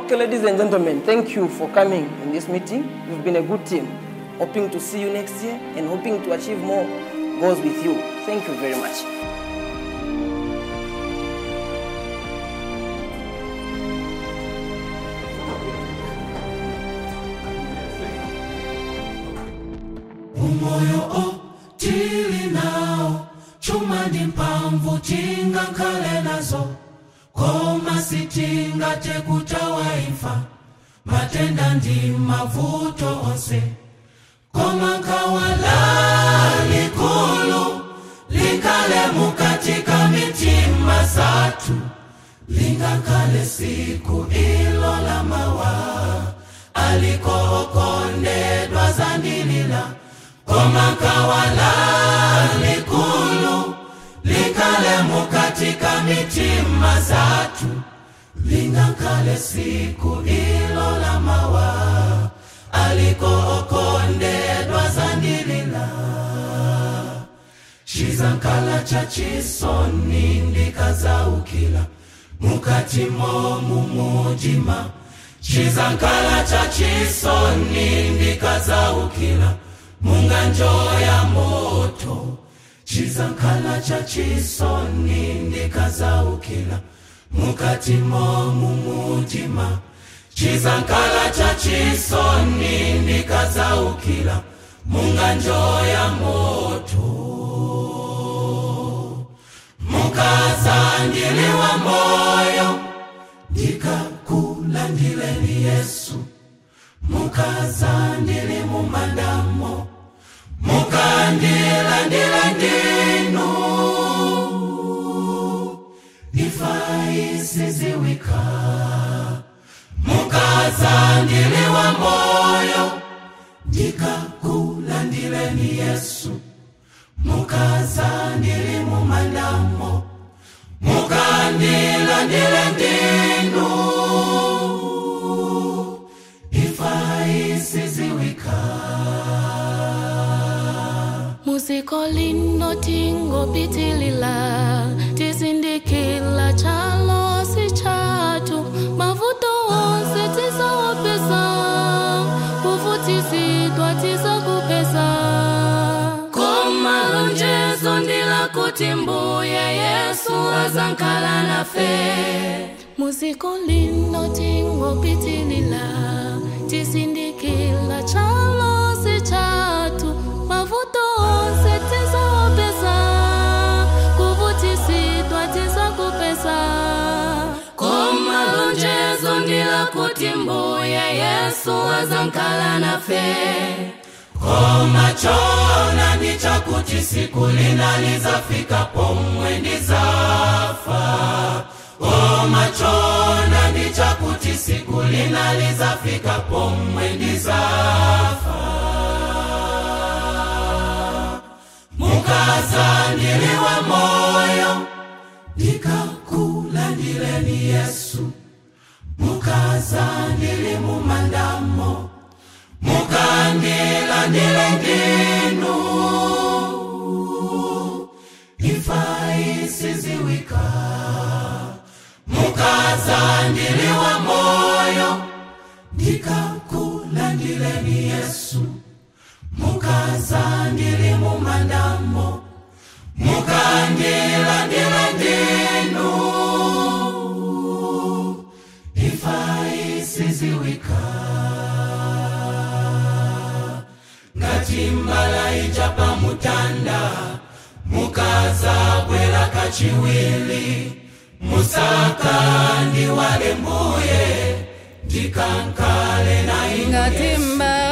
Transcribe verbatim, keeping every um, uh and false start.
Okay, ladies and gentlemen, thank you for coming in this meeting. You've been a good team. Hoping to see you next year and hoping to achieve more goals with you. Thank you very much. Umoyo o tili nao chuma ndi mpamvu tinga nkale nazo koma sitinga tekutawa imfa matenda ndi mavuto onse koma nkawala likulu likale mukatika mitima zatu lingankale siku ilo la mawa aliko okondedwa zandilila koma nkawala likulu likale mukatika mitima zatu lingankale siku ilo la mawa aliko okondedwa zandilila chizankala cha chisoni ndikazaukila mukati momu mujima chizankala cha chisoni ndikazaukila munganjo ya moto chizankala cha chisoni ndikazaukila mukati momu mujima chizankala cha chisoni ndikazaukila munganjo ya moto mukazandiliwa moyo ndikakulandileni Yesu mukazandili mumandamo mukandilandila ndinu ifaisiziwika mukazandiliwa moyo ndikakulandileni Yesu mukazandili mumandamo mukandilandila ndinu ifaisiziwika Muziko lino tingo pitilila tizindikila chalo si chatu mavuto onse tiza wapesa uvutizidwa tiza kupesa koma lonjezo ndila kutimbuye Yesu azankala na fe Muziko lino tingo pitilila tizindikila chalo si chatu mavuto onse tiza wapesa kuvutisidwa tiza kupesa koma lonjezo ndila kutimbuye Yesu azankala na fe koma chona ndichakuti siku linalizafika pomwe ndizafa koma chona ndichakuti siku linalizafika pomwe ndizafa mukazandiliwa moyo ndikakulandileni Yesu mukazandili mumandamo mukandilandile ndinu ifaisiziwika mukazandiliwa moyo ndikakulandileni Yesu mukazandili mumandamo mukandilandile ndinu ifaisiziwika ngati mbala ijapa mutanda mukaza bwera kachiwili musaka ndi wale mbuye ndikankale na inu Yesu